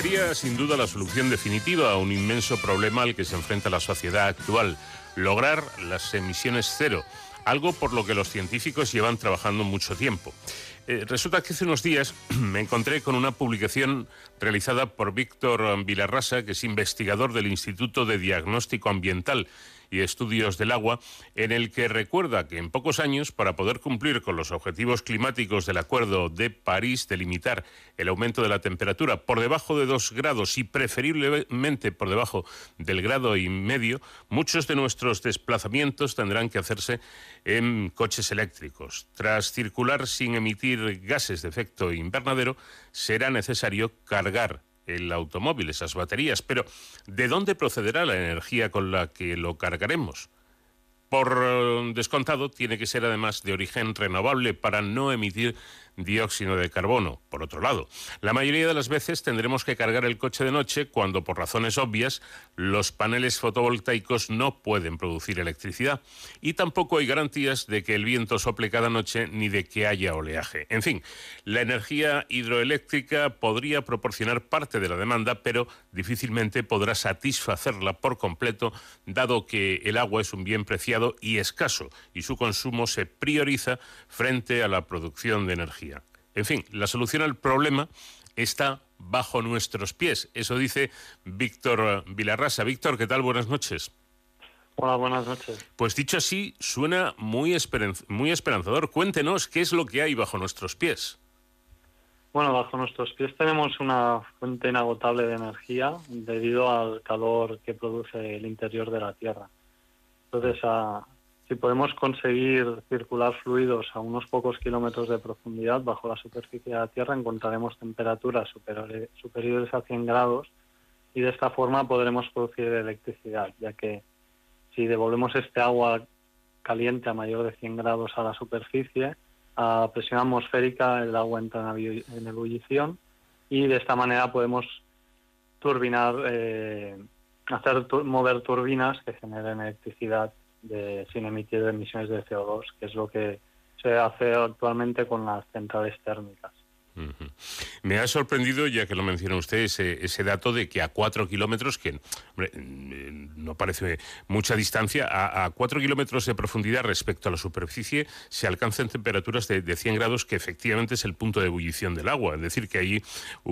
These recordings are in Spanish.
Sería sin duda la solución definitiva a un inmenso problema al que se enfrenta la sociedad actual: lograr las emisiones cero, algo por lo que los científicos llevan trabajando mucho tiempo. Resulta que hace unos días me encontré con una publicación realizada por Víctor Vilarrasa, que es investigador del Instituto de Diagnóstico Ambiental y Estudios del Agua, en el que recuerda que en pocos años, para poder cumplir con los objetivos climáticos del Acuerdo de París de limitar el aumento de la temperatura por debajo de 2 grados y preferiblemente por debajo del 1,5 grados, muchos de nuestros desplazamientos tendrán que hacerse en coches eléctricos. Tras circular sin emitir gases de efecto invernadero, será necesario cargar el automóvil, esas baterías. Pero ¿de dónde procederá la energía con la que lo cargaremos? Por descontado, tiene que ser además de origen renovable para no emitir dióxido de carbono. Por otro lado, la mayoría de las veces tendremos que cargar el coche de noche cuando, por razones obvias, los paneles fotovoltaicos no pueden producir electricidad. Y tampoco hay garantías de que el viento sople cada noche ni de que haya oleaje. En fin, la energía hidroeléctrica podría proporcionar parte de la demanda, pero difícilmente podrá satisfacerla por completo, dado que el agua es un bien preciado y escaso, y su consumo se prioriza frente a la producción de energía. En fin, la solución al problema está bajo nuestros pies. Eso dice Víctor Vilarrasa. Víctor, ¿qué tal? Buenas noches. Hola, buenas noches. Pues dicho así, suena muy esperanzador. Cuéntenos qué es lo que hay bajo nuestros pies. Bueno, bajo nuestros pies tenemos una fuente inagotable de energía debido al calor que produce el interior de la Tierra. Entonces, si podemos conseguir circular fluidos a unos pocos kilómetros de profundidad bajo la superficie de la Tierra, encontraremos temperaturas superiores a 100 grados y de esta forma podremos producir electricidad, ya que si devolvemos este agua caliente a mayor de 100 grados a la superficie, a presión atmosférica el agua entra en ebullición y de esta manera podemos mover turbinas que generen electricidad sin emitir emisiones de CO2, que es lo que se hace actualmente con las centrales térmicas. Uh-huh. Me ha sorprendido, ya que lo menciona usted, ese dato de que a 4 kilómetros, que hombre, no parece mucha distancia, a 4 kilómetros de profundidad respecto a la superficie se alcanzan temperaturas de 100 grados, que efectivamente es el punto de ebullición del agua. Es decir, que hay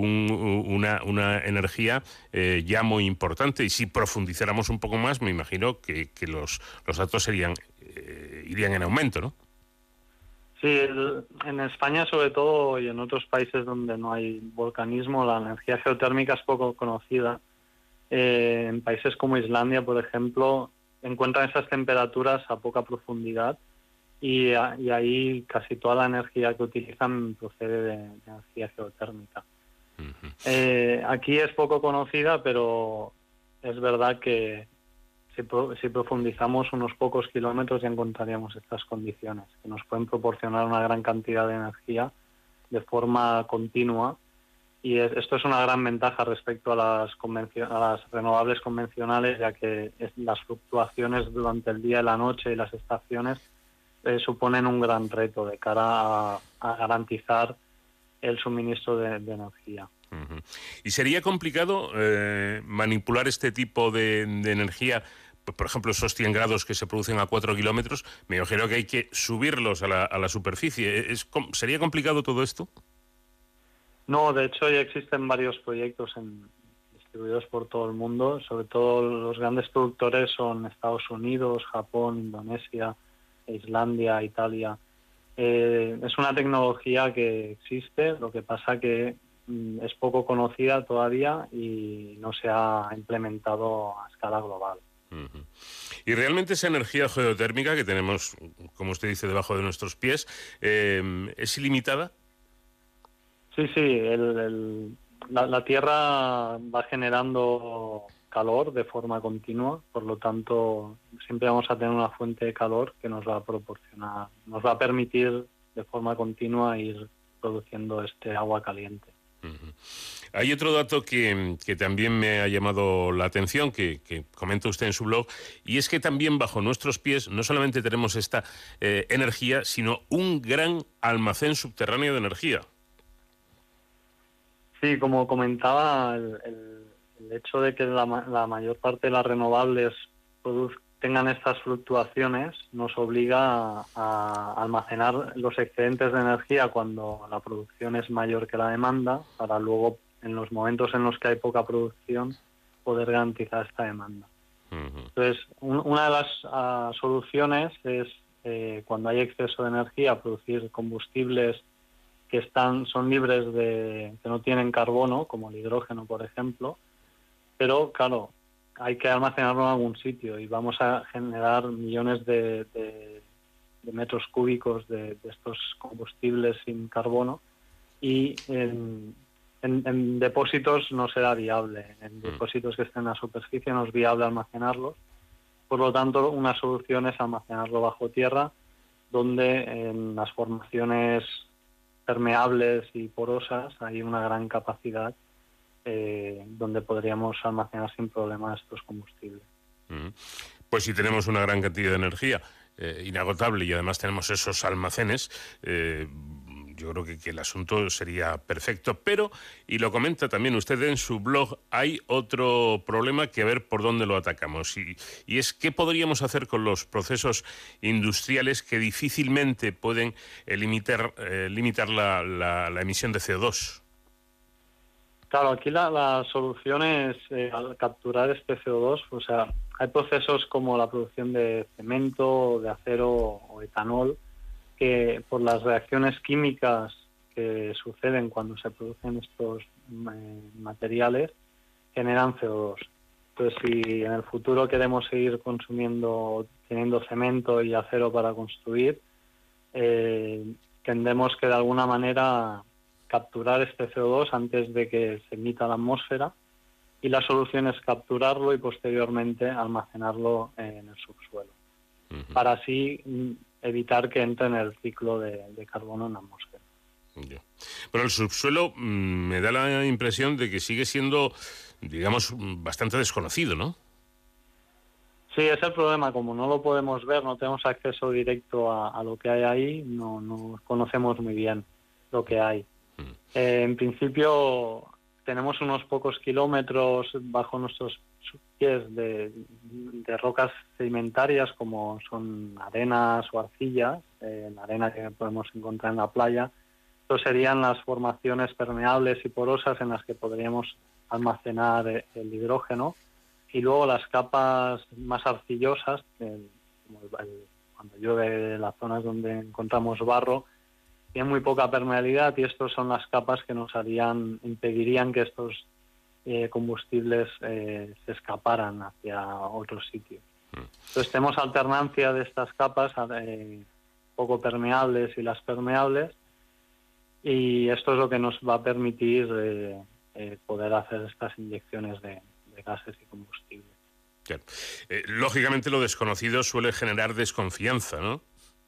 una energía ya muy importante, y si profundizáramos un poco más, me imagino que los datos irían en aumento, ¿no? Sí, en España sobre todo y en otros países donde no hay volcanismo, la energía geotérmica es poco conocida. En países como Islandia, por ejemplo, encuentran esas temperaturas a poca profundidad y ahí casi toda la energía que utilizan procede de energía geotérmica. Uh-huh. Aquí es poco conocida, pero es verdad que si profundizamos unos pocos kilómetros ya encontraríamos estas condiciones que nos pueden proporcionar una gran cantidad de energía de forma continua, y esto es una gran ventaja respecto a las renovables convencionales, ya que las fluctuaciones durante el día y la noche y las estaciones suponen un gran reto de cara a garantizar el suministro de energía. Uh-huh. ¿Y sería complicado manipular este tipo de energía? Por ejemplo, esos 100 grados que se producen a 4 kilómetros, me imagino que hay que subirlos a la superficie. ¿Sería complicado todo esto? No, de hecho ya existen varios proyectos distribuidos por todo el mundo. Sobre todo los grandes productores son Estados Unidos, Japón, Indonesia, Islandia, Italia. Es una tecnología que existe, lo que pasa que es poco conocida todavía y no se ha implementado a escala global. Uh-huh. Y realmente esa energía geotérmica que tenemos, como usted dice, debajo de nuestros pies, ¿es ilimitada? Sí, la Tierra va generando calor de forma continua, por lo tanto siempre vamos a tener una fuente de calor que nos va a permitir de forma continua ir produciendo este agua caliente. Uh-huh. Hay otro dato que también me ha llamado la atención, que comenta usted en su blog, y es que también bajo nuestros pies no solamente tenemos esta energía, sino un gran almacén subterráneo de energía. Sí, como comentaba, el hecho de que la mayor parte de las renovables tengan estas fluctuaciones nos obliga a almacenar los excedentes de energía cuando la producción es mayor que la demanda, para luego, en los momentos en los que hay poca producción, poder garantizar esta demanda. Entonces, una de las soluciones es, cuando hay exceso de energía, producir combustibles que son libres que no tienen carbono, como el hidrógeno, por ejemplo, pero claro, hay que almacenarlo en algún sitio y vamos a generar millones de metros cúbicos de estos combustibles sin carbono, y en depósitos no será viable. En depósitos que estén en la superficie no es viable almacenarlos. Por lo tanto, una solución es almacenarlo bajo tierra, donde en las formaciones permeables y porosas hay una gran capacidad, donde podríamos almacenar sin problema estos combustibles. Pues si tenemos una gran cantidad de energía inagotable y además tenemos esos almacenes, yo creo que el asunto sería perfecto. Pero, y lo comenta también usted en su blog, hay otro problema que a ver por dónde lo atacamos. Y es qué podríamos hacer con los procesos industriales que difícilmente pueden limitar la emisión de CO2. Claro, aquí la solución es, al capturar este CO2, o sea, hay procesos como la producción de cemento, de acero o etanol, que por las reacciones químicas que suceden cuando se producen estos materiales generan CO2. Entonces, si en el futuro queremos seguir teniendo cemento y acero para construir, tendremos que de alguna manera capturar este CO2 antes de que se emita a la atmósfera, y la solución es capturarlo y posteriormente almacenarlo en el subsuelo, para así evitar que entre en el ciclo de carbono en la atmósfera. Bueno, el subsuelo me da la impresión de que sigue siendo, digamos, bastante desconocido, ¿no? Sí, es el problema. Como no lo podemos ver, no tenemos acceso directo a lo que hay ahí, no conocemos muy bien lo que hay. En principio tenemos unos pocos kilómetros bajo nuestros pies de rocas sedimentarias, como son arenas o arcillas, la arena que podemos encontrar en la playa. Estos serían las formaciones permeables y porosas en las que podríamos almacenar el hidrógeno. Y luego las capas más arcillosas, cuando llueve, las zonas donde encontramos barro, tienen muy poca permeabilidad, y estas son las capas que impedirían que estos combustibles se escaparan hacia otros sitios. Entonces tenemos alternancia de estas capas, poco permeables y las permeables, y esto es lo que nos va a permitir poder hacer estas inyecciones de gases y combustibles. Claro. Lógicamente lo desconocido suele generar desconfianza, ¿no?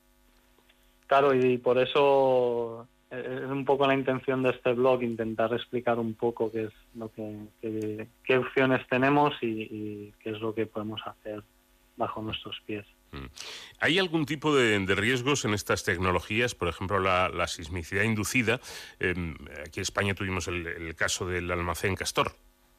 Claro, y por eso es un poco la intención de este blog, intentar explicar un poco qué es qué opciones tenemos y qué es lo que podemos hacer bajo nuestros pies. ¿Hay algún tipo de riesgos en estas tecnologías? Por ejemplo, la sismicidad inducida. Aquí en España tuvimos el caso del almacén Castor.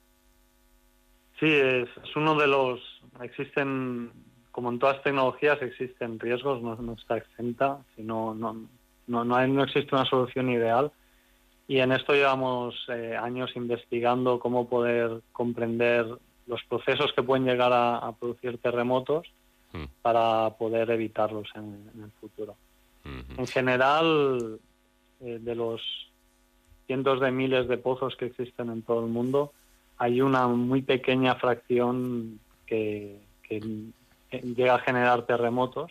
Sí, es uno de los... Existen, como en todas tecnologías, existen riesgos, no está exenta, no existe una solución ideal. Y en esto llevamos años investigando cómo poder comprender los procesos que pueden llegar a producir terremotos para poder evitarlos en el futuro. En general, de los cientos de miles de pozos que existen en todo el mundo, hay una muy pequeña fracción que llega a generar terremotos,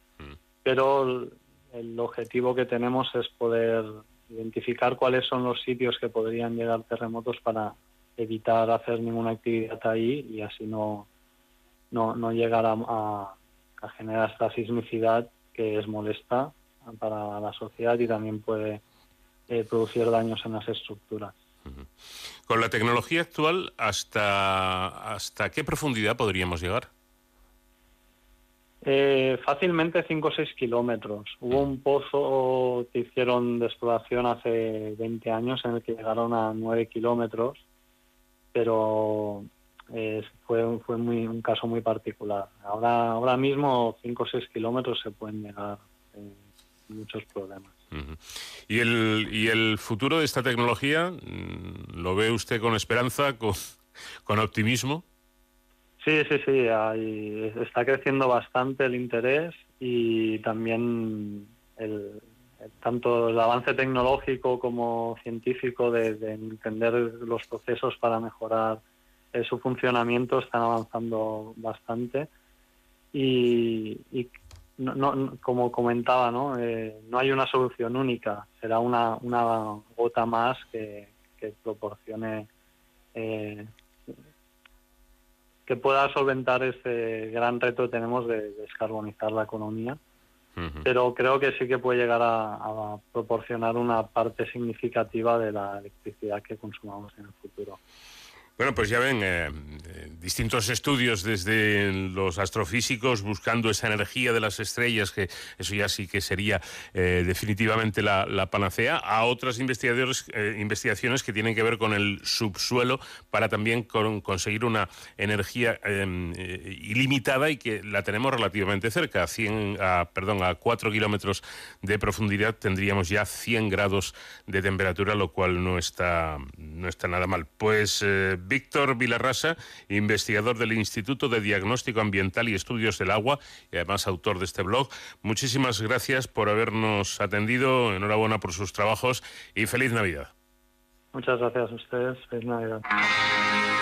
pero el objetivo que tenemos es poder identificar cuáles son los sitios que podrían llegar terremotos para evitar hacer ninguna actividad ahí y así no llegar a generar esta sismicidad que es molesta para la sociedad y también puede producir daños en las estructuras. Con la tecnología actual, ¿hasta qué profundidad podríamos llegar? Fácilmente 5 o 6 kilómetros. Hubo un pozo que hicieron de exploración hace 20 años en el que llegaron a 9 kilómetros, pero fue un caso muy particular. Ahora mismo 5 o 6 kilómetros se pueden llegar sin muchos problemas. Uh-huh. ¿Y el futuro de esta tecnología lo ve usted con esperanza, con optimismo? Sí, está creciendo bastante el interés y también tanto el avance tecnológico como científico de entender los procesos para mejorar su funcionamiento están avanzando bastante y no, como comentaba, no hay una solución única, será una gota más que proporcione que pueda solventar este gran reto que tenemos de descarbonizar la economía. Uh-huh. Pero creo que sí que puede llegar a proporcionar una parte significativa de la electricidad que consumamos en el futuro. Bueno, pues ya ven, distintos estudios desde los astrofísicos buscando esa energía de las estrellas, que eso ya sí que sería definitivamente la panacea, a otras investigaciones que tienen que ver con el subsuelo para también conseguir una energía ilimitada y que la tenemos relativamente cerca. A 4 kilómetros de profundidad tendríamos ya 100 grados de temperatura, lo cual no está nada mal. Pues Víctor Vilarrasa, investigador del Instituto de Diagnóstico Ambiental y Estudios del Agua y además autor de este blog, muchísimas gracias por habernos atendido, enhorabuena por sus trabajos y feliz Navidad. Muchas gracias a ustedes, feliz Navidad.